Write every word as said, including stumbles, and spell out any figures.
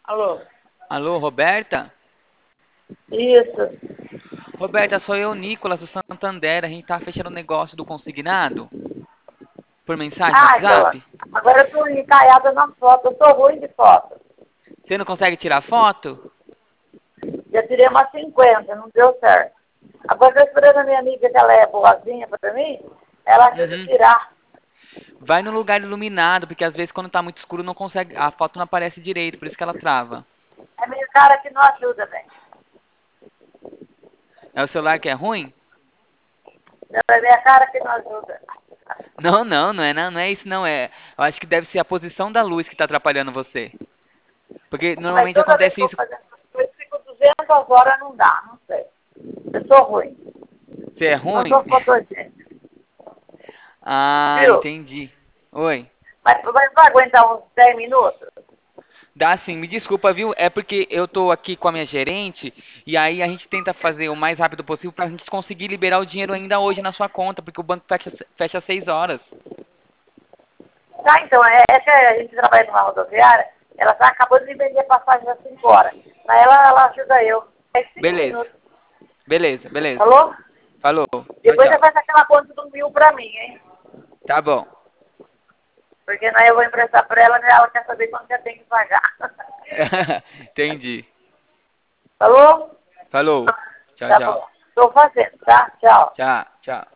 Alô? Alô, Roberta? Isso. Roberta, sou eu, Nicolas, do Santander. A gente tá fechando o negócio do consignado por mensagem no Ah, então, WhatsApp. agora eu tô encaiada na foto. Eu sou ruim de foto. Você não consegue tirar foto? Já tirei umas cinquenta, não deu certo. Agora eu tô esperando a minha amiga, que ela é boazinha pra mim, ela ajuda a Uhum. tirar. Vai no lugar iluminado, porque às vezes quando tá muito escuro não consegue, a foto não aparece direito, por isso que ela trava. É minha cara que não ajuda, velho. É o celular que é ruim? É minha cara que não ajuda. Não, não, não é, não, não é isso, não é. Eu acho que deve ser a posição da luz que tá atrapalhando você. Porque Mas normalmente toda vez que acontece eu vou isso. fazer essas coisas, fico duzentas horas, não dá, não sei. Eu sou ruim. Você é Não ruim? sou fotogênica, Ah, viu? entendi. Oi. Mas, mas vai aguentar uns dez minutos? Dá sim, me desculpa, viu? É porque eu tô aqui com a minha gerente e aí a gente tenta fazer o mais rápido possível pra gente conseguir liberar o dinheiro ainda hoje na sua conta, porque o banco fecha, fecha às seis horas. Tá, então, é, é que a gente trabalha numa rodoviária, ela tá acabando de vender passagem às cinco horas. Mas ela, ela ajuda eu. É cinco Beleza, minutos. beleza, beleza. Falou? Falou. Tchau, Depois você tchau. faz aquela conta do mil pra mim, hein? Tá bom. Porque aí eu vou emprestar pra ela e ela quer saber quanto você tem que pagar. Entendi. Falou? Falou. Tchau, Tá tchau. bom. Tô fazendo, tá? Tchau. Tchau, tchau.